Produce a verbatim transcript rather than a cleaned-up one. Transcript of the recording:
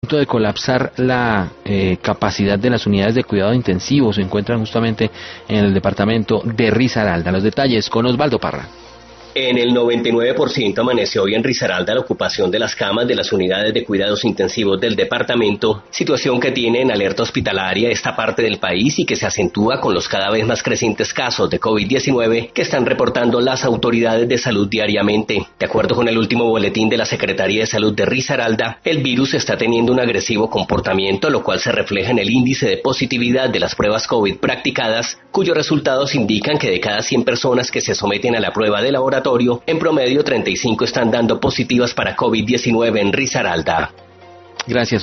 de colapsar la eh, capacidad de las unidades de cuidado intensivo. Se encuentran justamente en el departamento de Risaralda. Los detalles con Osvaldo Parra. En el noventa y nueve por ciento amaneció hoy en Risaralda la ocupación de las camas de las unidades de cuidados intensivos del departamento, situación que tiene en alerta hospitalaria esta parte del país y que se acentúa con los cada vez más crecientes casos de COVID diecinueve que están reportando las autoridades de salud diariamente. De acuerdo con el último boletín de la Secretaría de Salud de Risaralda, el virus está teniendo un agresivo comportamiento, lo cual se refleja en el índice de positividad de las pruebas COVID practicadas, cuyos resultados indican que de cada cien personas que se someten a la prueba de laboratorio, en promedio treinta y cinco están dando positivas para COVID diecinueve en Risaralda. Gracias.